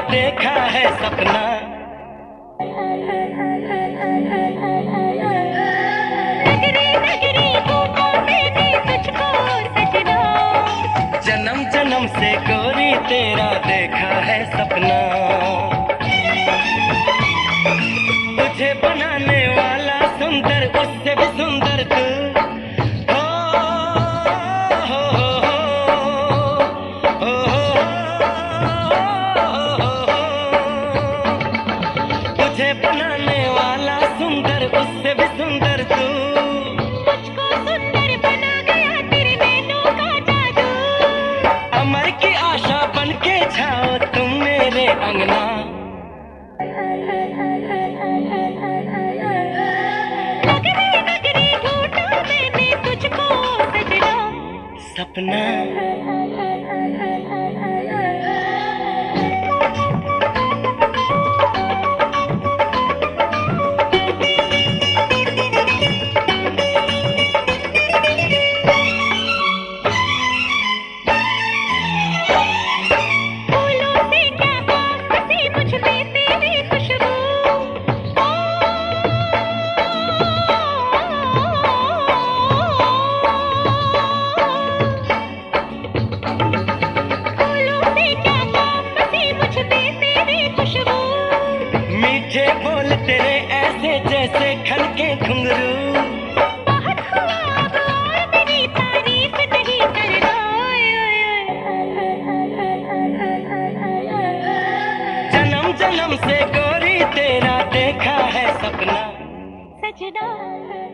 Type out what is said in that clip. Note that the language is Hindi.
देखा है सपना। नगरी नगरी बूटों में भी तुझको सजना, जन्म जन्म से गोरी तेरा देखा है सपना। तुझे बनाने वाला सुंदर, उससे भी सुंदर तू। तुझे बनाने वाला सुंदर, उससे भी सुंदर तू। मुझको सुंदर बना गया तेरे नैनों का जादू। अमर की आशा बनके छाओ तुम मेरे अंगना। नगरी नगरी ढूंढा मैंने तुझको सजना, सपना। मीठे बोल तेरे ऐसे जैसे खनके घुंघरू। बहुत हुआ अब और मेरी तारीफ नहीं करना। जन्म जन्म से गोरी तेरा देखा है सपना। सजना।